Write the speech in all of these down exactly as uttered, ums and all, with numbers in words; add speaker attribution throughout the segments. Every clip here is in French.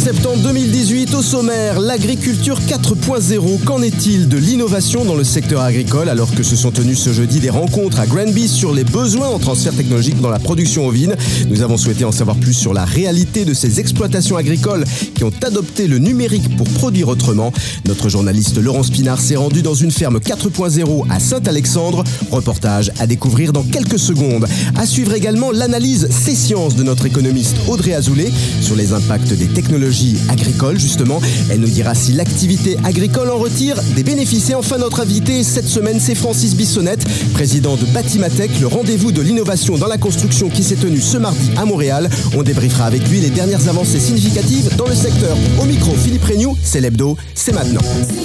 Speaker 1: septembre deux mille dix-huit, au sommaire, l'agriculture quatre point zéro. Qu'en est-il de l'innovation dans le secteur agricole alors que se sont tenues ce jeudi des rencontres à Granby sur les besoins en transfert technologique dans la production ovine? Nous avons souhaité en savoir plus sur la réalité de ces exploitations agricoles qui ont adopté le numérique pour produire autrement. Notre journaliste Laurence Pinard s'est rendu dans une ferme quatre point zéro à Saint-Alexandre. Reportage à découvrir dans quelques secondes. À suivre également l'analyse C Sciences de notre économiste Audrey Azoulay sur les impacts des technologies agricoles, justement. Elle nous dira si l'activité agricole en retire des bénéfices. Et enfin, notre invité cette semaine, c'est Francis Bissonnette, président de Batimatech, le rendez-vous de l'innovation dans la construction qui s'est tenu ce mardi à Montréal. On débriefera avec lui les dernières avancées significatives dans le secteur. Au micro, Philippe Regnoux, c'est l'hebdo, c'est maintenant.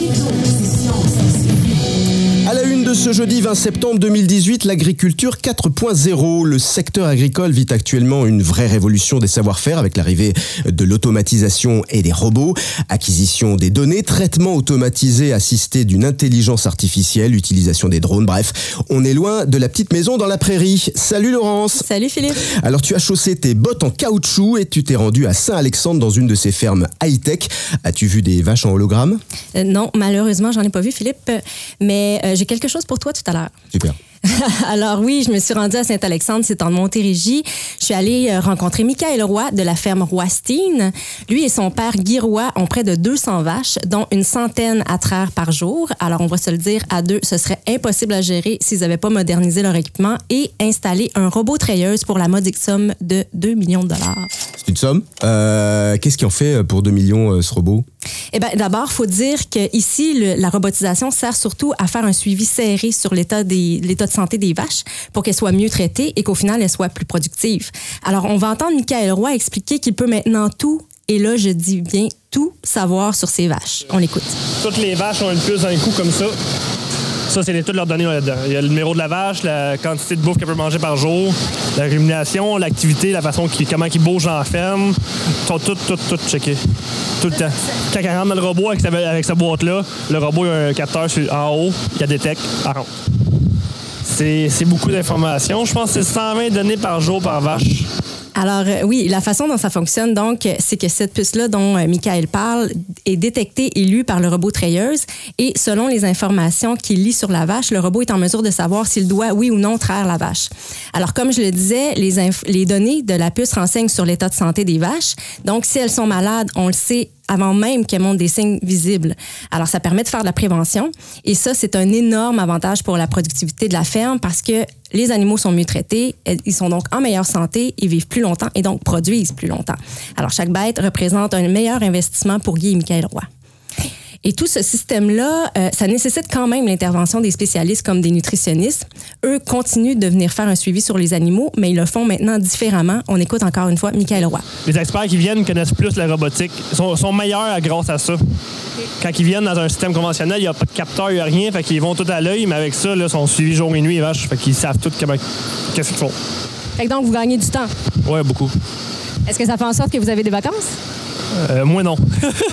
Speaker 1: À la une de ce jeudi vingt septembre deux mille dix-huit, l'agriculture quatre point zéro. Le secteur agricole vit actuellement une vraie révolution des savoir-faire avec l'arrivée de l'automatisation et des robots, acquisition des données, traitement automatisé assisté d'une intelligence artificielle, utilisation des drones, bref, on est loin de la petite maison dans la prairie. Salut Laurence.
Speaker 2: Salut Philippe.
Speaker 1: Alors tu as chaussé tes bottes en caoutchouc et tu t'es rendu à Saint-Alexandre dans une de ces fermes high-tech. As-tu vu des vaches en hologramme?
Speaker 2: Euh, non, malheureusement, j'en ai pas vu Philippe, mais euh, j'ai quelque chose pour toi tout à l'heure.
Speaker 1: Super.
Speaker 2: Alors oui, je me suis rendue à Saint-Alexandre, c'est en Montérégie. Je suis allée euh, rencontrer Michael Roy de la ferme Roy-Steen. Lui et son père Guy Roy ont près de deux cents vaches, dont une centaine à traire par jour. Alors on va se le dire, à deux, ce serait impossible à gérer s'ils n'avaient pas modernisé leur équipement et installé un robot treilleuse pour la modique somme de deux millions de dollars.
Speaker 1: C'est une somme. Euh, qu'est-ce qu'ils ont fait pour deux millions, euh, ce robot?
Speaker 2: Eh bien, d'abord, il faut dire qu'ici, le, la robotisation sert surtout à faire un suivi serré sur l'état, des, l'état de santé des vaches pour qu'elles soient mieux traitées et qu'au final, elles soient plus productives. Alors, on va entendre Michael Roy expliquer qu'il peut maintenant tout, et là, je dis bien tout, savoir sur ces vaches. On l'écoute.
Speaker 3: Toutes les vaches ont une puce dans les coups comme ça. Ça, c'est toutes leurs données là-dedans. Il y a le numéro de la vache, la quantité de bouffe qu'elle peut manger par jour, la rumination, l'activité, la façon qu'il, comment il bouge dans la ferme. Tout, tout, tout, tout checké. Tout le temps. Quand elle rentre dans le robot avec sa, avec sa boîte-là, le robot a un capteur en haut, il détecte, elle rentre. C'est, c'est beaucoup d'informations. Je pense que c'est cent vingt données par jour par vache.
Speaker 2: Alors, euh, oui, la façon dont ça fonctionne, donc, c'est que cette puce-là dont euh, Michael parle est détectée et lue par le robot treilleuse. Et selon les informations qu'il lit sur la vache, le robot est en mesure de savoir s'il doit, oui ou non, traire la vache. Alors, comme je le disais, les, inf- les données de la puce renseignent sur l'état de santé des vaches. Donc, si elles sont malades, on le sait avant même qu'elles montrent des signes visibles. Alors, ça permet de faire de la prévention. Et ça, c'est un énorme avantage pour la productivité de la ferme parce que les animaux sont mieux traités, ils sont donc en meilleure santé, ils vivent plus longtemps et donc produisent plus longtemps. Alors, chaque bête représente un meilleur investissement pour Guy et Michael Roy. Et tout ce système-là, euh, ça nécessite quand même l'intervention des spécialistes comme des nutritionnistes. Eux continuent de venir faire un suivi sur les animaux, mais ils le font maintenant différemment. On écoute encore une fois Michael Roy.
Speaker 3: Les experts qui viennent connaissent plus la robotique. Ils sont, sont meilleurs grâce à ça. Quand ils viennent dans un système conventionnel, il n'y a pas de capteur, il n'y a rien. Fait qu'ils vont tout à l'œil, mais avec ça, là, ils sont suivis jour et nuit, les vaches. Fait qu'ils savent tout comment, qu'est-ce qu'ils font.
Speaker 2: Fait que donc, vous gagnez du temps.
Speaker 3: Oui, beaucoup.
Speaker 2: Est-ce que ça fait en sorte que vous avez des vacances?
Speaker 3: Euh, moi, non.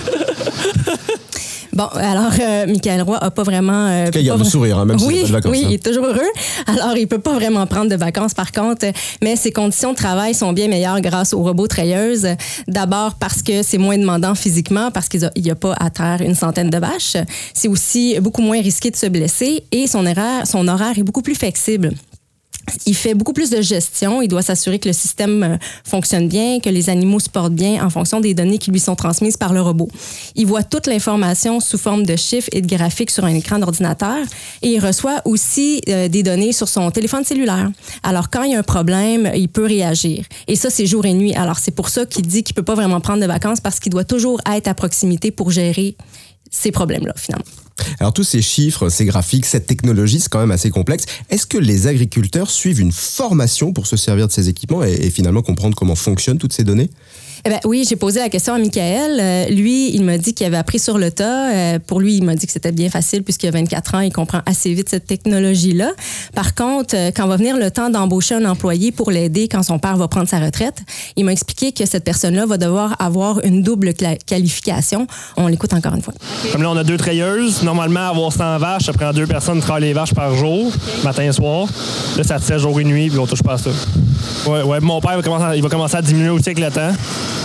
Speaker 2: Bon, alors, euh, Michael Roy n'a pas vraiment... Euh,
Speaker 1: il garde
Speaker 2: pas...
Speaker 1: le sourire, hein, même
Speaker 2: oui,
Speaker 1: si c'est pas de vacances.
Speaker 2: Oui,
Speaker 1: hein.
Speaker 2: il est toujours heureux. Alors, il ne peut pas vraiment prendre de vacances, par contre, mais ses conditions de travail sont bien meilleures grâce aux robots treilleuses. D'abord parce que c'est moins demandant physiquement, parce qu'il n'y a, a pas à traire une centaine de vaches. C'est aussi beaucoup moins risqué de se blesser et son horaire, son horaire est beaucoup plus flexible. Il fait beaucoup plus de gestion. Il doit s'assurer que le système fonctionne bien, que les animaux se portent bien en fonction des données qui lui sont transmises par le robot. Il voit toute l'information sous forme de chiffres et de graphiques sur un écran d'ordinateur et il reçoit aussi euh, des données sur son téléphone cellulaire. Alors, quand il y a un problème, il peut réagir. Et ça, c'est jour et nuit. Alors, c'est pour ça qu'il dit qu'il ne peut pas vraiment prendre de vacances parce qu'il doit toujours être à proximité pour gérer ces problèmes-là, finalement.
Speaker 1: Alors tous ces chiffres, ces graphiques, cette technologie, c'est quand même assez complexe. Est-ce que les agriculteurs suivent une formation pour se servir de ces équipements et, et finalement comprendre comment fonctionnent toutes ces données?
Speaker 2: Eh bien, oui, j'ai posé la question à Michael. Euh, lui, il m'a dit qu'il avait appris sur le tas. Euh, pour lui, il m'a dit que c'était bien facile puisqu'il a vingt-quatre ans, il comprend assez vite cette technologie-là. Par contre, euh, quand va venir le temps d'embaucher un employé pour l'aider quand son père va prendre sa retraite, il m'a expliqué que cette personne-là va devoir avoir une double cla- qualification. On l'écoute encore une fois.
Speaker 3: Comme là, on a deux treilleuses. Normalement, avoir cent vaches, ça prend deux personnes qui travaillent les vaches par jour, matin et soir. Là, ça te fait jour et nuit, puis on touche pas à ça. Ouais, ouais, mon père, il va commencer à, il va commencer à diminuer aussi avec le temps.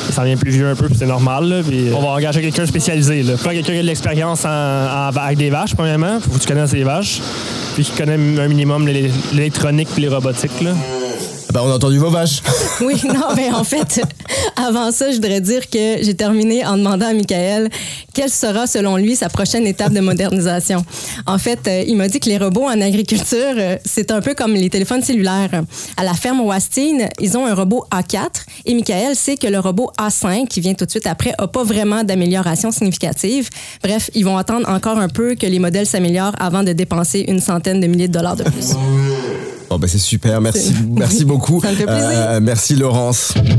Speaker 3: ça devient plus vieux un peu, puis c'est normal. Là, puis on va engager quelqu'un spécialisé. Là. Pas quelqu'un qui a de l'expérience en, en, avec des vaches, premièrement. Faut que tu connaisses les vaches. Puis qui connaît un minimum l'électronique et les robotiques. Là.
Speaker 1: Ben, on a entendu vos vaches.
Speaker 2: Oui, non, mais en fait, avant ça, je voudrais dire que j'ai terminé en demandant à Michael quelle sera, selon lui, sa prochaine étape de modernisation. En fait, euh, il m'a dit que les robots en agriculture, euh, c'est un peu comme les téléphones cellulaires. À la ferme Wastine, ils ont un robot A quatre et Michael sait que le robot A cinq, qui vient tout de suite après, n'a pas vraiment d'amélioration significative. Bref, ils vont attendre encore un peu que les modèles s'améliorent avant de dépenser une centaine de milliers de dollars de plus.
Speaker 1: Oh ben c'est super, merci, merci beaucoup.
Speaker 2: Ça me fait plaisir.
Speaker 1: Euh, merci Laurence.
Speaker 4: C'est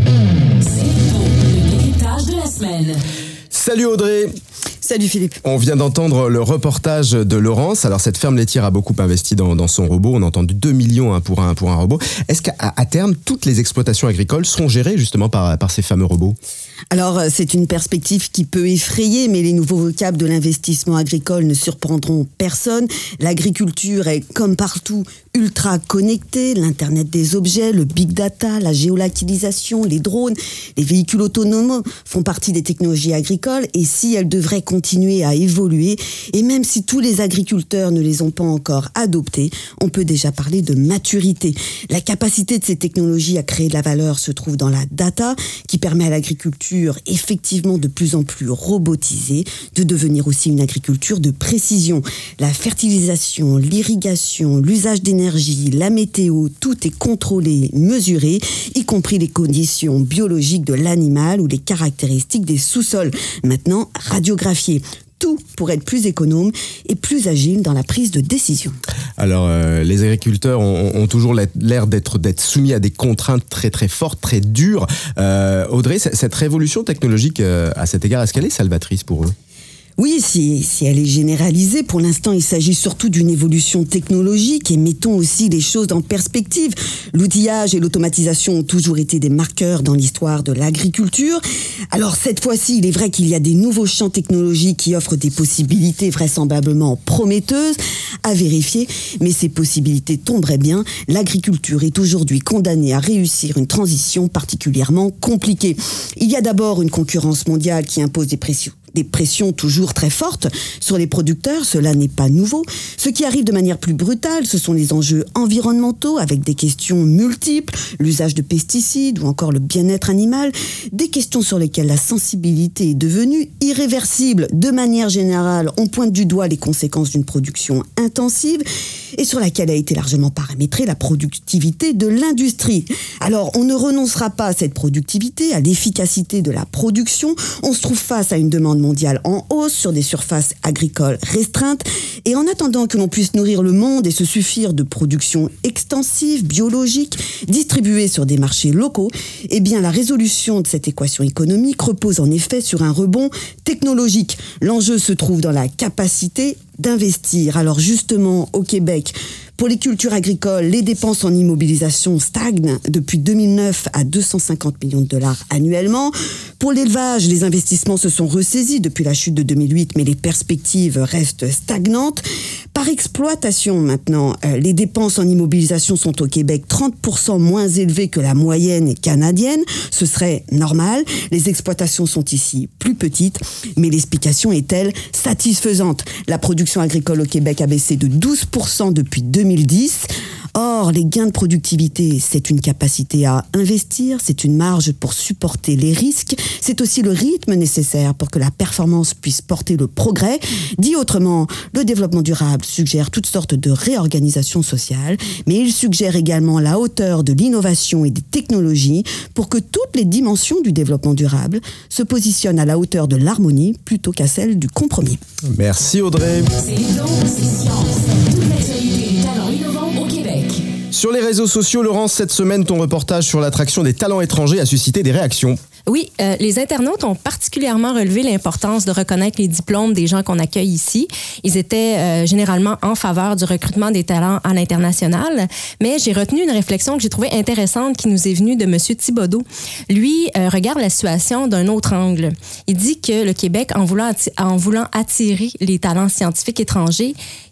Speaker 4: le décryptage de la semaine.
Speaker 1: Salut Audrey.
Speaker 5: Salut Philippe.
Speaker 1: On vient d'entendre le reportage de Laurence. Alors cette ferme laitière a beaucoup investi dans, dans son robot. On a entendu deux millions hein, pour, un, pour un robot. Est-ce qu'à à terme, toutes les exploitations agricoles seront gérées justement par, par ces fameux robots ?
Speaker 5: Alors, c'est une perspective qui peut effrayer, mais les nouveaux vocables de l'investissement agricole ne surprendront personne. L'agriculture est, comme partout, ultra connectée. L'Internet des objets, le big data, la géolocalisation, les drones, les véhicules autonomes font partie des technologies agricoles. Et si elles devraient continuer à évoluer, et même si tous les agriculteurs ne les ont pas encore adoptées, on peut déjà parler de maturité. La capacité de ces technologies à créer de la valeur se trouve dans la data, qui permet à l'agriculture effectivement de plus en plus robotisée, de devenir aussi une agriculture de précision. La fertilisation, l'irrigation, l'usage d'énergie, la météo, tout est contrôlé, mesuré, y compris les conditions biologiques de l'animal ou les caractéristiques des sous-sols. Maintenant, radiographié. Tout pour être plus économe et plus agile dans la prise de décision.
Speaker 1: Alors, euh, les agriculteurs ont, ont toujours l'air d'être, d'être soumis à des contraintes très très fortes, très dures. Euh, Audrey, cette révolution technologique euh, à cet égard, est-ce qu'elle est salvatrice pour eux ?
Speaker 5: Oui, si, si elle est généralisée, pour l'instant, il s'agit surtout d'une évolution technologique et mettons aussi les choses en perspective. L'outillage et l'automatisation ont toujours été des marqueurs dans l'histoire de l'agriculture. Alors cette fois-ci, il est vrai qu'il y a des nouveaux champs technologiques qui offrent des possibilités vraisemblablement prometteuses à vérifier, mais ces possibilités tomberaient bien. L'agriculture est aujourd'hui condamnée à réussir une transition particulièrement compliquée. Il y a d'abord une concurrence mondiale qui impose des pressions. Des pressions toujours très fortes sur les producteurs, cela n'est pas nouveau. Ce qui arrive de manière plus brutale, ce sont les enjeux environnementaux avec des questions multiples, l'usage de pesticides ou encore le bien-être animal, des questions sur lesquelles la sensibilité est devenue irréversible. De manière générale, on pointe du doigt les conséquences d'une production intensive et sur laquelle a été largement paramétrée la productivité de l'industrie. Alors, on ne renoncera pas à cette productivité, à l'efficacité de la production. On se trouve face à une demande mondiale en hausse sur des surfaces agricoles restreintes. Et en attendant que l'on puisse nourrir le monde et se suffire de production extensive, biologique, distribuée sur des marchés locaux, eh bien la résolution de cette équation économique repose en effet sur un rebond technologique. L'enjeu se trouve dans la capacité d'investir. Alors justement, au Québec, pour les cultures agricoles, les dépenses en immobilisation stagnent depuis deux mille neuf à deux cent cinquante millions de dollars annuellement. Pour l'élevage, les investissements se sont ressaisis depuis la chute de deux mille huit, mais les perspectives restent stagnantes. Par exploitation maintenant, euh, les dépenses en immobilisation sont au Québec trente pour cent moins élevées que la moyenne canadienne. Ce serait normal. Les exploitations sont ici plus petites, mais l'explication est-elle satisfaisante? La production agricole au Québec a baissé de douze pour cent depuis deux mille dix. Or, les gains de productivité, c'est une capacité à investir, c'est une marge pour supporter les risques, c'est aussi le rythme nécessaire pour que la performance puisse porter le progrès. Dit autrement, le développement durable suggère toutes sortes de réorganisations sociales, mais il suggère également la hauteur de l'innovation et des technologies pour que toutes les dimensions du développement durable se positionnent à la hauteur de l'harmonie plutôt qu'à celle du compromis.
Speaker 1: Merci Audrey.
Speaker 4: C'est donc, c'est science, toute l'actualité des talents innovants au Québec.
Speaker 1: Sur les réseaux sociaux, Laurence, cette semaine, ton reportage sur l'attraction des talents étrangers a suscité des réactions.
Speaker 2: Oui, euh, les internautes ont particulièrement relevé l'importance de reconnaître les diplômes des gens qu'on accueille ici. Ils étaient euh, généralement en faveur du recrutement des talents à l'international, mais j'ai retenu une réflexion que j'ai trouvée intéressante qui nous est venue de M. Thibodeau. Lui euh, regarde la situation d'un autre angle. Il dit que le Québec, en voulant, atti- en voulant attirer les talents scientifiques étrangers,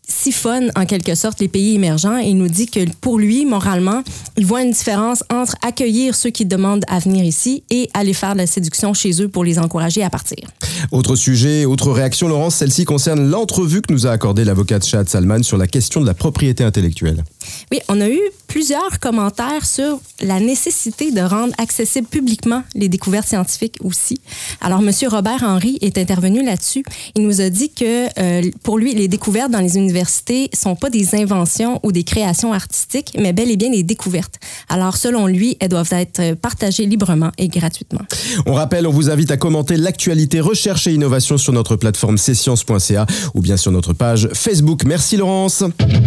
Speaker 2: siphonne en quelque sorte les pays émergents et il nous dit que pour lui, moralement, il voit une différence entre accueillir ceux qui demandent à venir ici et aller faire de la séduction chez eux pour les encourager à partir.
Speaker 1: Autre sujet, autre réaction, Laurence, celle-ci concerne l'entrevue que nous a accordée l'avocate Shahad Salman sur la question de la propriété intellectuelle.
Speaker 2: Oui, on a eu plusieurs commentaires sur la nécessité de rendre accessibles publiquement les découvertes scientifiques aussi. Alors, M. Robert Henry est intervenu là-dessus. Il nous a dit que euh, pour lui, les découvertes dans les universités sont pas des inventions ou des créations artistiques, mais bel et bien des découvertes. Alors, selon lui, elles doivent être partagées librement et gratuitement.
Speaker 1: On rappelle, on vous invite à commenter l'actualité recherche et innovation sur notre plateforme c sciences point c a ou bien sur notre page Facebook. Merci Laurence.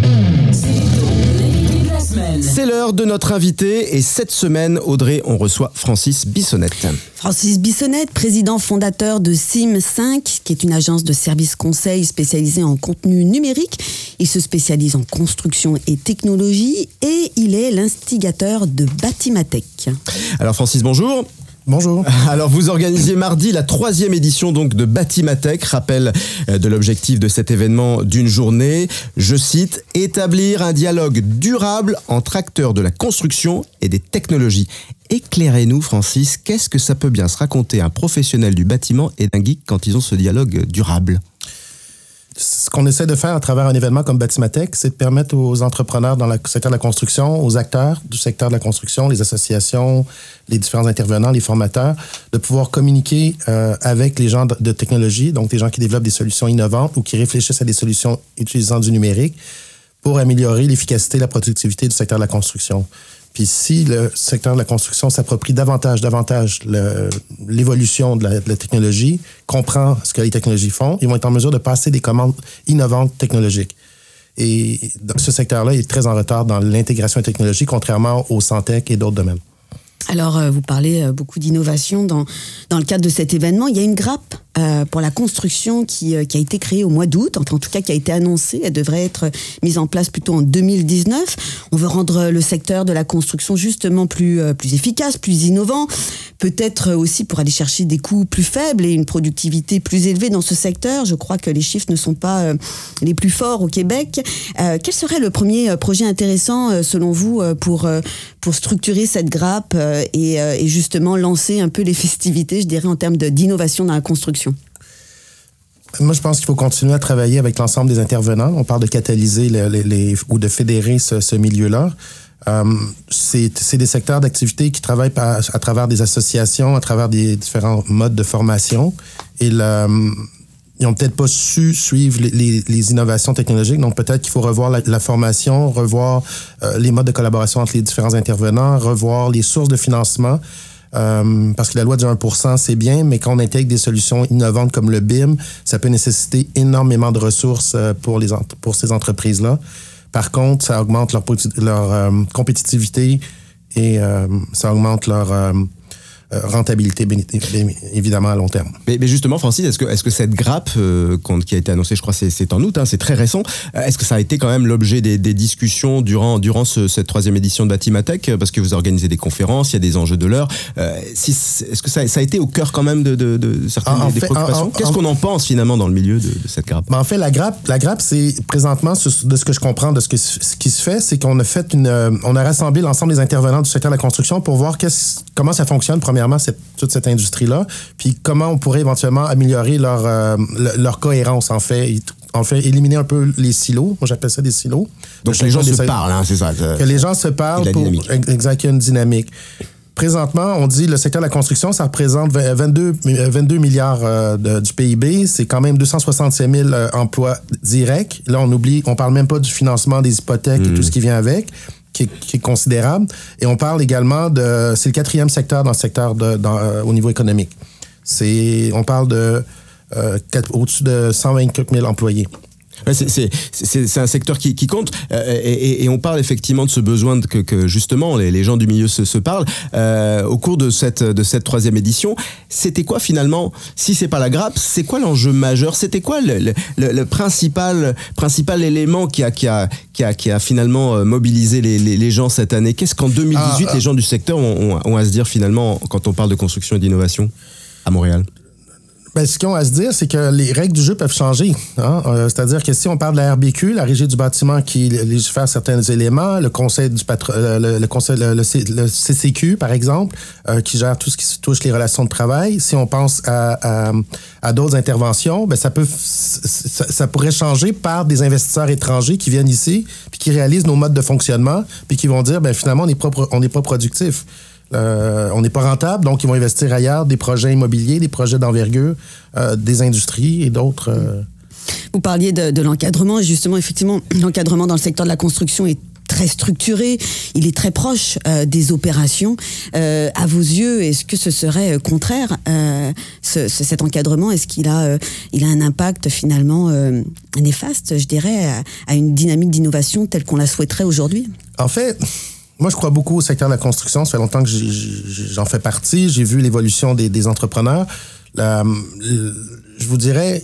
Speaker 1: C'est l'heure de notre invité et cette semaine, Audrey, on reçoit Francis Bissonnette.
Speaker 5: Francis Bissonnette, président fondateur de Sim cinq, qui est une agence de services conseils spécialisée en contenu numérique. Il se spécialise en construction et technologie et il est l'instigateur de Batimatech.
Speaker 1: Alors Francis, bonjour.
Speaker 6: Bonjour.
Speaker 1: Alors vous organisiez mardi la troisième édition donc de Batimatech, rappel de l'objectif de cet événement d'une journée, je cite, établir un dialogue durable entre acteurs de la construction et des technologies. Éclairez-nous Francis, qu'est-ce que ça peut bien se raconter un professionnel du bâtiment et d'un geek quand ils ont ce dialogue durable ?
Speaker 6: Ce qu'on essaie de faire à travers un événement comme Batimatech, c'est de permettre aux entrepreneurs dans le secteur de la construction, aux acteurs du secteur de la construction, les associations, les différents intervenants, les formateurs, de pouvoir communiquer euh, avec les gens de, de technologie, donc des gens qui développent des solutions innovantes ou qui réfléchissent à des solutions utilisant du numérique pour améliorer l'efficacité et la productivité du secteur de la construction. Puis si le secteur de la construction s'approprie davantage, davantage le, l'évolution de la, de la technologie, comprend ce que les technologies font, ils vont être en mesure de passer des commandes innovantes technologiques. Et ce secteur-là est très en retard dans l'intégration technologique, contrairement au Santec et d'autres domaines.
Speaker 5: Alors, euh, vous parlez euh, beaucoup d'innovation dans, dans le cadre de cet événement. Il y a une grappe euh, pour la construction qui, euh, qui a été créée au mois d'août, enfin en tout cas qui a été annoncée. Elle devrait être mise en place plutôt en deux mille dix-neuf. On veut rendre le secteur de la construction justement plus, euh, plus efficace, plus innovant, peut-être aussi pour aller chercher des coûts plus faibles et une productivité plus élevée dans ce secteur. Je crois que les chiffres ne sont pas euh, les plus forts au Québec. Euh, quel serait le premier projet intéressant, euh, selon vous, euh, pour, euh, pour structurer cette grappe euh, Et, euh, et justement lancer un peu les festivités, je dirais, en termes de, d'innovation dans la construction?
Speaker 6: Moi, je pense qu'il faut continuer à travailler avec l'ensemble des intervenants. On parle de catalyser les, les, les, ou de fédérer ce, ce milieu-là. Euh, c'est, c'est des secteurs d'activité qui travaillent à, à travers des associations, à travers des différents modes de formation. Et le, ils n'ont peut-être pas su suivre les, les, les innovations technologiques, donc peut-être qu'il faut revoir la, la formation, revoir euh, les modes de collaboration entre les différents intervenants, revoir les sources de financement, euh, parce que la loi du un pour cent, c'est bien, mais quand on intègre des solutions innovantes comme le B I M, ça peut nécessiter énormément de ressources pour, les, pour ces entreprises-là. Par contre, ça augmente leur, leur euh, compétitivité et euh, ça augmente leur... Euh, rentabilité, évidemment, à long terme.
Speaker 1: Mais, mais justement, Francis, est-ce que, est-ce que cette grappe euh, qui a été annoncée, je crois c'est, c'est en août, hein, c'est très récent, est-ce que ça a été quand même l'objet des, des discussions durant, durant ce, cette troisième édition de Batimatech, parce que vous organisez des conférences, il y a des enjeux de l'heure. Euh, si, est-ce que ça, ça a été au cœur quand même de, de, de certaines en, en des fait, préoccupations? En, en, Qu'est-ce qu'on en pense finalement dans le milieu de, de cette grappe?
Speaker 6: Ben en fait, la grappe, la grappe, c'est présentement, de ce que je comprends de ce, que, ce qui se fait, c'est qu'on a fait une, on a rassemblé l'ensemble des intervenants du secteur de la construction pour voir comment ça fonctionne, premièrement, cette, toute cette industrie-là, puis comment on pourrait éventuellement améliorer leur, euh, leur cohérence, en fait, en fait, éliminer un peu les silos. Moi, j'appelle ça des silos.
Speaker 1: Donc, les gens se parlent, hein, c'est ça.
Speaker 6: Que les gens se parlent pour... Exact, il y a une dynamique. Présentement, on dit le secteur de la construction, ça représente vingt-deux, vingt-deux milliards euh, de, du P I B. C'est quand même deux cent soixante-cinq mille euh, emplois directs. Là, on oublie, on parle même pas du financement des hypothèques mmh. et tout ce qui vient avec. Qui est, qui est considérable. Et on parle également de... C'est le quatrième secteur dans le secteur de, dans, euh, au niveau économique. C'est, on parle de euh, quatre, au-dessus de cent vingt-quatre mille employés.
Speaker 1: Ouais, c'est, c'est, c'est, c'est un secteur qui, qui compte euh, et, et on parle effectivement de ce besoin de, que, que justement les, les gens du milieu se, se parlent. Euh, au cours de cette, de cette troisième édition, c'était quoi finalement, si c'est pas la grappe, c'est quoi l'enjeu majeur? C'était quoi le, le, le, le principal, principal élément qui a, qui, a, qui, a, qui a finalement mobilisé les, les, les gens cette année? Qu'est-ce qu'en deux mille dix-huit ah, ah. les gens du secteur ont, ont, ont à se dire finalement quand on parle de construction et d'innovation à Montréal?
Speaker 6: Ben, ce qu'ils ont à se dire, c'est que les règles du jeu peuvent changer. Hein? Euh, c'est-à-dire que si on parle de la R B Q, la Régie du bâtiment qui légifère certains éléments, le Conseil du patro- euh, le, le, conseil, le, le, C, le C C Q, par exemple, euh, qui gère tout ce qui touche les relations de travail, si on pense à, à, à d'autres interventions, ben, ça peut, ça, ça pourrait changer par des investisseurs étrangers qui viennent ici, puis qui réalisent nos modes de fonctionnement, puis qui vont dire, ben, finalement, on n'est pas, on n'est pas productif. Euh, on n'est pas rentable, donc ils vont investir ailleurs, des projets immobiliers, des projets d'envergure, euh, des industries et d'autres. Euh...
Speaker 5: Vous parliez de, de l'encadrement, et justement, effectivement, l'encadrement dans le secteur de la construction est très structuré, il est très proche euh, des opérations. Euh, à vos yeux, est-ce que ce serait contraire, euh, ce, ce, cet encadrement, est-ce qu'il a, euh, il a un impact finalement euh, néfaste, je dirais, à, à une dynamique d'innovation telle qu'on la souhaiterait aujourd'hui?
Speaker 6: En fait... Moi, je crois beaucoup au secteur de la construction. Ça fait longtemps que j'ai, j'en fais partie. J'ai vu l'évolution des, des entrepreneurs. La, je vous dirais,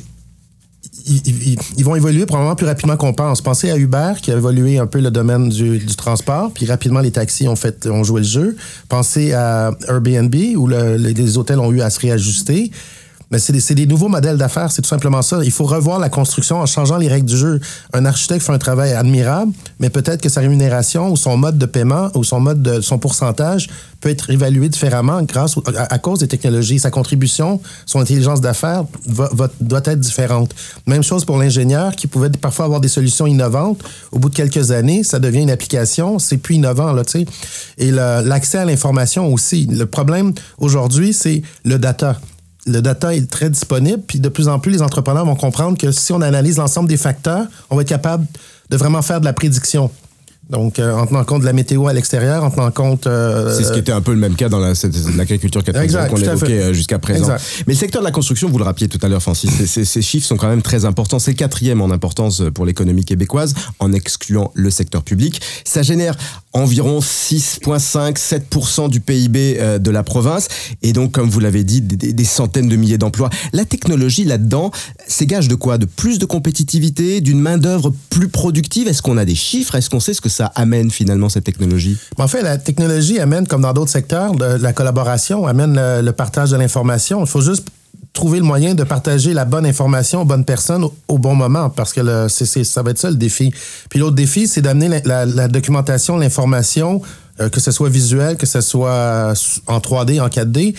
Speaker 6: ils, ils, ils vont évoluer probablement plus rapidement qu'on pense. Pensez à Uber, qui a évolué un peu le domaine du, du transport, puis rapidement, les taxis ont, fait, ont joué le jeu. Pensez à Airbnb, où le, les hôtels ont eu à se réajuster. Mais c'est des, c'est des nouveaux modèles d'affaires, c'est tout simplement ça. Il faut revoir la construction en changeant les règles du jeu. Un architecte fait un travail admirable, mais peut-être que sa rémunération ou son mode de paiement ou son mode de son pourcentage peut être évalué différemment grâce au, à, à cause des technologies. Sa contribution, son intelligence d'affaires va, va, doit être différente. Même chose pour l'ingénieur qui pouvait parfois avoir des solutions innovantes. Au bout de quelques années, ça devient une application, c'est plus innovant, là, tu sais. Et le, l'accès à l'information aussi. Le problème aujourd'hui, c'est le data. Le data est très disponible, puis de plus en plus, les entrepreneurs vont comprendre que si on analyse l'ensemble des facteurs, on va être capable de vraiment faire de la prédiction. Donc, euh, en tenant compte de la météo à l'extérieur, en tenant compte... Euh,
Speaker 1: c'est ce qui était un peu le même cas dans la, cette, l'agriculture quatre point zéro qu'on évoquait jusqu'à présent. Exact. Mais le secteur de la construction, vous le rappeliez tout à l'heure, Francis, ces, ces chiffres sont quand même très importants. C'est le quatrième en importance pour l'économie québécoise, en excluant le secteur public. Ça génère environ six virgule cinq à sept pour cent du P I B de la province. Et donc, comme vous l'avez dit, des, des centaines de milliers d'emplois. La technologie, là-dedans, c'est gage de quoi? De plus de compétitivité, d'une main-d'œuvre plus productive? Est-ce qu'on a des chiffres? Est-ce qu'on sait ce que ça amène finalement, cette technologie?
Speaker 6: En fait, la technologie amène, comme dans d'autres secteurs, de la collaboration, amène le, le partage de l'information. Il faut juste trouver le moyen de partager la bonne information aux bonnes personnes au, au bon moment, parce que le, c'est, c'est, ça va être ça le défi. Puis l'autre défi, c'est d'amener la, la, la documentation, l'information, euh, que ce soit visuel, que ce soit en trois D, en quatre D,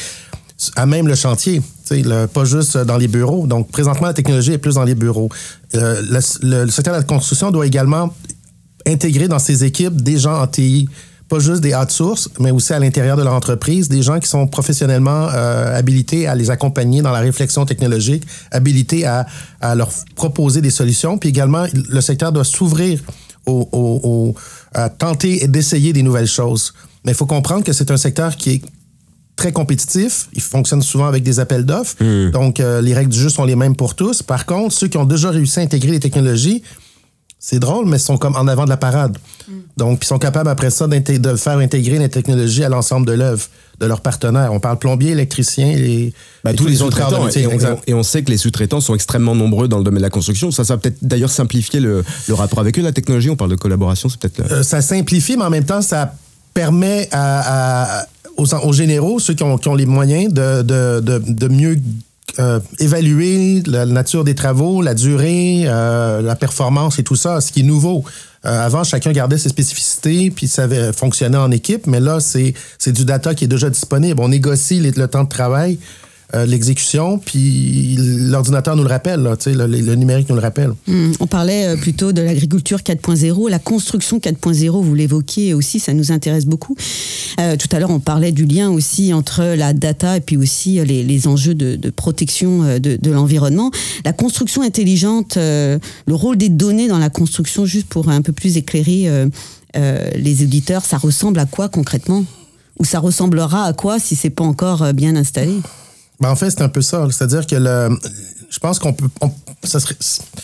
Speaker 6: à même le chantier, le, pas juste dans les bureaux. Donc, présentement, la technologie est plus dans les bureaux. Euh, le, le, le secteur de la construction doit également intégrer dans ses équipes des gens en T I, pas juste des outsources, mais aussi à l'intérieur de leur entreprise, des gens qui sont professionnellement euh, habilités à les accompagner dans la réflexion technologique, habilités à, à leur proposer des solutions. Puis également, le secteur doit s'ouvrir au, au, au, à tenter et d'essayer des nouvelles choses. Mais il faut comprendre que c'est un secteur qui est très compétitif. Il fonctionne souvent avec des appels d'offres. Mmh. Donc, euh, les règles du jeu sont les mêmes pour tous. Par contre, ceux qui ont déjà réussi à intégrer les technologies, c'est drôle, mais ils sont comme en avant de la parade. Mm. Donc, ils sont capables après ça de faire intégrer les technologies à l'ensemble de l'œuvre de leurs partenaires. On parle plombier, électricien, et,
Speaker 1: bah,
Speaker 6: et
Speaker 1: tous les sous-traitants.
Speaker 6: Et,
Speaker 1: et, on, et on sait que les sous-traitants sont extrêmement nombreux dans le domaine de la construction. Ça, ça va peut-être d'ailleurs simplifier le, le rapport avec eux. La technologie, on parle de collaboration, c'est peut-être...
Speaker 6: Euh, ça simplifie, mais en même temps, ça permet à, à, aux, aux généraux, ceux qui ont, qui ont les moyens, de, de, de, de mieux... Euh, évaluer la nature des travaux, la durée, euh, la performance et tout ça, ce qui est nouveau. Euh, avant, chacun gardait ses spécificités puis ça avait fonctionné en équipe, mais là, c'est, c'est du data qui est déjà disponible. On négocie les, le temps de travail, euh, l'exécution, puis l'ordinateur nous le rappelle, là, le, le numérique nous le rappelle.
Speaker 5: Mmh, on parlait plutôt de l'agriculture quatre point zéro, la construction quatre point zéro, vous l'évoquiez aussi, ça nous intéresse beaucoup. Euh, tout à l'heure, on parlait du lien aussi entre la data et puis aussi les, les enjeux de, de protection de, de l'environnement. La construction intelligente, euh, le rôle des données dans la construction, juste pour un peu plus éclairer euh, euh, les auditeurs, ça ressemble à quoi concrètement? Ou ça ressemblera à quoi si c'est pas encore bien installé?
Speaker 6: Ben en fait, c'est un peu ça. C'est-à-dire que le, je pense qu'on peut... On, ça serait,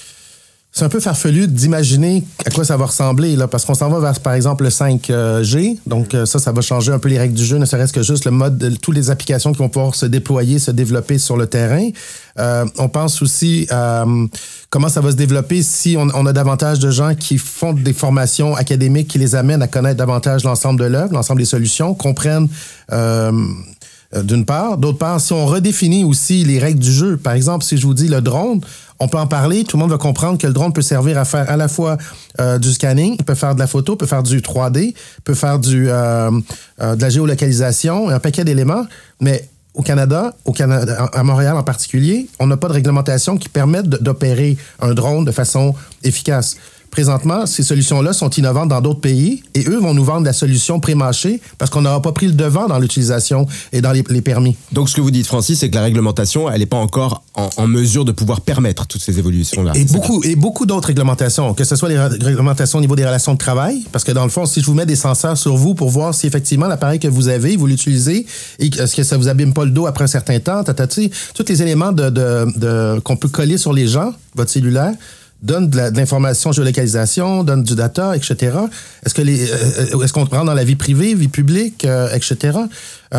Speaker 6: c'est un peu farfelu d'imaginer à quoi ça va ressembler, là, parce qu'on s'en va vers, par exemple, le cinq G. Donc, ça, ça va changer un peu les règles du jeu, ne serait-ce que juste le mode, de, toutes les applications qui vont pouvoir se déployer, se développer sur le terrain. Euh, on pense aussi à euh, comment ça va se développer si on, on a davantage de gens qui font des formations académiques qui les amènent à connaître davantage l'ensemble de l'œuvre, l'ensemble des solutions, comprennent... Euh, euh, d'une part. D'autre part, si on redéfinit aussi les règles du jeu, par exemple, si je vous dis le drone, on peut en parler, tout le monde va comprendre que le drone peut servir à faire à la fois euh, du scanning, il peut faire de la photo, peut faire du trois D, peut faire du, euh, euh, de la géolocalisation, un paquet d'éléments, mais au Canada, au Canada, à Montréal en particulier, on n'a pas de réglementation qui permette d'opérer un drone de façon efficace. Présentement, ces solutions-là sont innovantes dans d'autres pays et eux vont nous vendre la solution pré-mâchée parce qu'on n'aura pas pris le devant dans l'utilisation et dans les, les permis.
Speaker 1: Donc, ce que vous dites, Francis, c'est que la réglementation, elle n'est pas encore en, en mesure de pouvoir permettre toutes ces évolutions-là.
Speaker 6: Et, et beaucoup, et beaucoup d'autres réglementations, que ce soit les réglementations au niveau des relations de travail, parce que dans le fond, si je vous mets des senseurs sur vous pour voir si effectivement l'appareil que vous avez, vous l'utilisez, et est-ce que ça vous abîme pas le dos après un certain temps, tatati, tous les éléments de, de, de, qu'on peut coller sur les gens, votre cellulaire, donne de, la, de l'information géolocalisation, donne du data, et cetera. Est-ce que les, euh, est-ce qu'on te prend dans la vie privée, vie publique, euh, et cetera.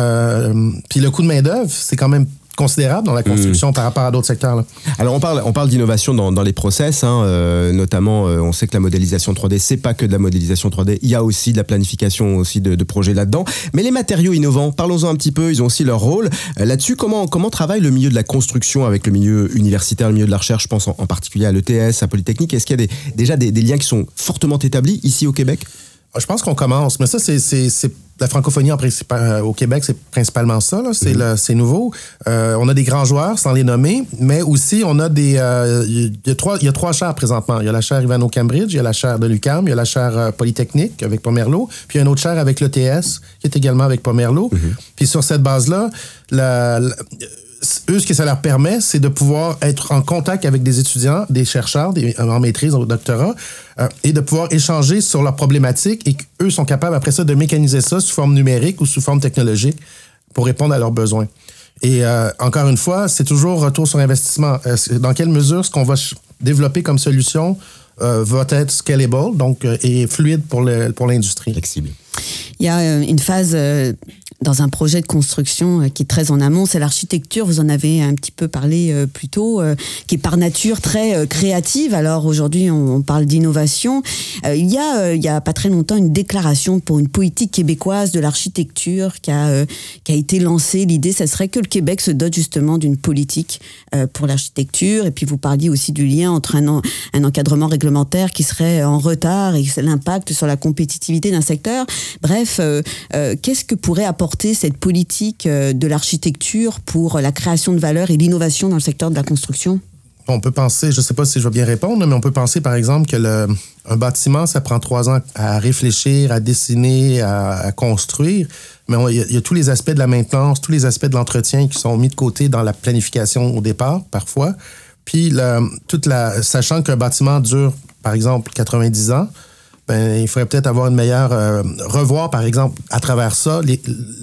Speaker 6: Euh, puis le coût de main d'œuvre, c'est quand même considérable dans la construction mmh. par rapport à d'autres secteurs. Là.
Speaker 1: Alors on parle, on parle d'innovation dans, dans les process, hein, euh, notamment euh, on sait que la modélisation trois D, c'est pas que de la modélisation trois D, il y a aussi de la planification aussi de, de projets là-dedans. Mais les matériaux innovants, parlons-en un petit peu, ils ont aussi leur rôle. Euh, là-dessus, comment, comment travaille le milieu de la construction avec le milieu universitaire, le milieu de la recherche, je pense en, en particulier à l'E T S, à Polytechnique. Est-ce qu'il y a des, déjà des, des liens qui sont fortement établis ici au Québec?
Speaker 6: Je pense qu'on commence, mais ça, c'est, c'est, c'est la francophonie en principal, au Québec, c'est principalement ça. Là. C'est, mm-hmm. le, c'est nouveau. Euh, on a des grands joueurs, sans les nommer, mais aussi, on a des... Euh, il y a trois, il y a trois chaires présentement. Il y a la chaire Ivano-Cambridge, il y a la chaire de l'U Q A M, il y a la chaire euh, Polytechnique avec Pomerleau, puis il y a une autre chaire avec l'E T S, qui est également avec Pomerleau. Mm-hmm. Puis sur cette base-là, la... la eux, ce que ça leur permet, c'est de pouvoir être en contact avec des étudiants, des chercheurs, des, en maîtrise, au doctorat, euh, et de pouvoir échanger sur leurs problématiques et qu'eux sont capables, après ça, de mécaniser ça sous forme numérique ou sous forme technologique pour répondre à leurs besoins. Et euh, encore une fois, c'est toujours retour sur investissement. Euh, dans quelle mesure ce qu'on va ch- développer comme solution euh, va être scalable, donc, euh, et fluide pour, le, pour l'industrie.
Speaker 1: Flexible.
Speaker 5: Il y a euh, une phase... Euh dans un projet de construction euh, qui est très en amont, c'est l'architecture, vous en avez un petit peu parlé euh, plus tôt, euh, qui est par nature très euh, créative. Alors aujourd'hui, on, on parle d'innovation. Euh, il y a, euh, il y a pas très longtemps, une déclaration pour une politique québécoise de l'architecture qui a, euh, qui a été lancée. L'idée, ça serait que le Québec se dote justement d'une politique euh, pour l'architecture. Et puis vous parliez aussi du lien entre un, en, un encadrement réglementaire qui serait en retard et l'impact sur la compétitivité d'un secteur. Bref, euh, euh, qu'est-ce que pourrait apporter cette politique de l'architecture pour la création de valeur et l'innovation dans le secteur de la construction?
Speaker 6: On peut penser, je ne sais pas si je vais bien répondre, mais on peut penser par exemple que le, un bâtiment, ça prend trois ans à réfléchir, à dessiner, à, à construire, mais il y, y a tous les aspects de la maintenance, tous les aspects de l'entretien qui sont mis de côté dans la planification au départ, parfois. Puis, le, toute la, sachant qu'un bâtiment dure, par exemple, quatre-vingt-dix ans, ben, il faudrait peut-être avoir une meilleure... Euh, revoir, par exemple, à travers ça, les,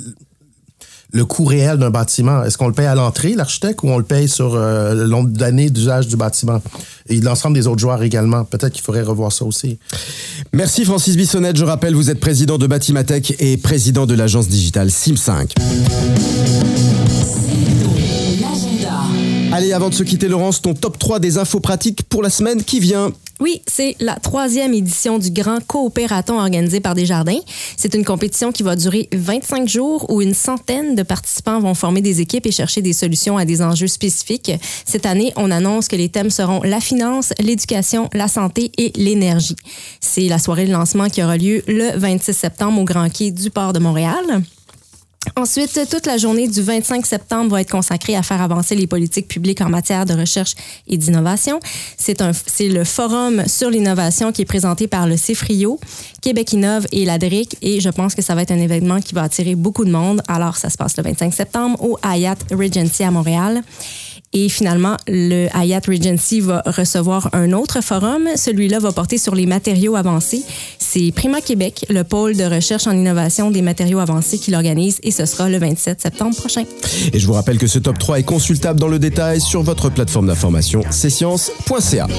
Speaker 6: le coût réel d'un bâtiment. Est-ce qu'on le paye à l'entrée, l'architecte, ou on le paye sur euh, le nombre d'années d'usage du bâtiment? Et l'ensemble des autres joueurs également. Peut-être qu'il faudrait revoir ça aussi.
Speaker 1: Merci Francis Bissonnette. Je rappelle, vous êtes président de Batimatech et président de l'agence digitale C I M cinq. Allez, avant de se quitter, Laurence, ton top trois des infos pratiques pour la semaine qui vient.
Speaker 2: Oui, c'est la troisième édition du Grand Coopératon organisé par Desjardins. C'est une compétition qui va durer vingt-cinq jours où une centaine de participants vont former des équipes et chercher des solutions à des enjeux spécifiques. Cette année, on annonce que les thèmes seront la finance, l'éducation, la santé et l'énergie. C'est la soirée de lancement qui aura lieu le vingt-six septembre au Grand Quai du Port de Montréal. Ensuite, toute la journée du vingt-cinq septembre va être consacrée à faire avancer les politiques publiques en matière de recherche et d'innovation. C'est, un, c'est le forum sur l'innovation qui est présenté par le CIFRIO, Québec Innove et l'A D R I C, et je pense que ça va être un événement qui va attirer beaucoup de monde. Alors, ça se passe le vingt-cinq septembre au Hyatt Regency à Montréal. Et finalement, le Hyatt Regency va recevoir un autre forum. Celui-là va porter sur les matériaux avancés. C'est Prima Québec, le pôle de recherche en innovation des matériaux avancés qui l'organise, et ce sera le vingt-sept septembre prochain.
Speaker 1: Et je vous rappelle que ce top trois est consultable dans le détail sur votre plateforme d'information c sciences point c a.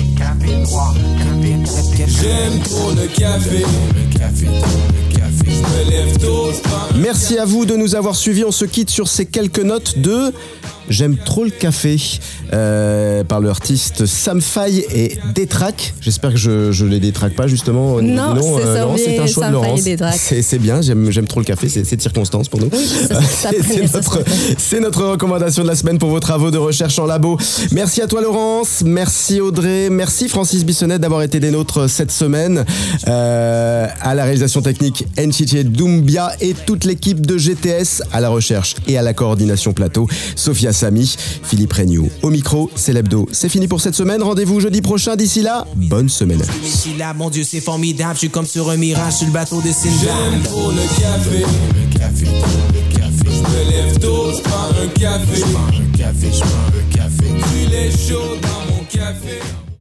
Speaker 1: J'aime trop le café, le café, le café, je me lève tôt. Merci à vous de nous avoir suivis. On se quitte sur ces quelques notes de J'aime trop le café, euh, par l'artiste Sam Faye et Détraque. J'espère que je je les détraque pas justement.
Speaker 2: Non,
Speaker 1: non,
Speaker 2: c'est,
Speaker 1: euh,
Speaker 2: ça
Speaker 1: non c'est un choix
Speaker 2: Sam
Speaker 1: de
Speaker 2: Faye
Speaker 1: Laurence.
Speaker 2: et Détraque.
Speaker 1: C'est, c'est bien, j'aime, j'aime trop le café, c'est, c'est de circonstance pour nous.
Speaker 2: Oui, ça, ça,
Speaker 1: c'est,
Speaker 2: ça,
Speaker 1: c'est,
Speaker 2: ça,
Speaker 1: notre,
Speaker 2: ça, ça.
Speaker 1: c'est notre recommandation de la semaine pour vos travaux de recherche en labo. Merci à toi Laurence, merci Audrey, merci Francis Bissonnette d'avoir été des nôtres cette semaine. Euh, à la réalisation technique, Nchiche Doumbia et toute l'équipe de G T S, à la recherche et à la coordination plateau, Sophia Samy, Philippe Regnault. Au micro, c'est l'hebdo. C'est fini pour cette semaine, rendez-vous jeudi prochain. D'ici là, bonne semaine.
Speaker 7: Je suis là, mon Dieu, c'est formidable. Je suis comme sur un mirage sur le bateau de Sindbad.
Speaker 8: J'aime trop le café, le café, le café. Je me lève tôt, je prends un café, je prends un café, je prends un café. Puis il est chaud dans mon café.